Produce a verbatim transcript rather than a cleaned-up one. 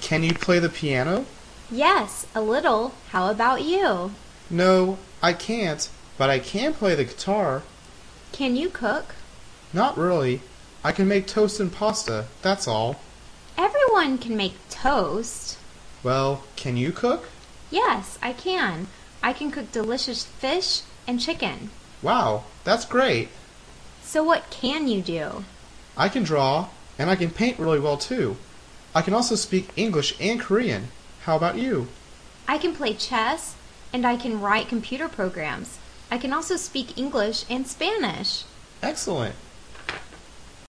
Can you play the piano? Yes, a little. How about you? No, I can't, but I can play the guitar. Can you cook? Not really. I can make toast and pasta, that's all. Everyone can make toast. Well, can you cook? Yes, I can. I can cook delicious fish and chicken. Wow, that's great. So what can you do? I can draw, and I can paint really well too. I can also speak English and Korean. How about you? I can play chess, and I can write computer programs. I can also speak English and Spanish. Excellent.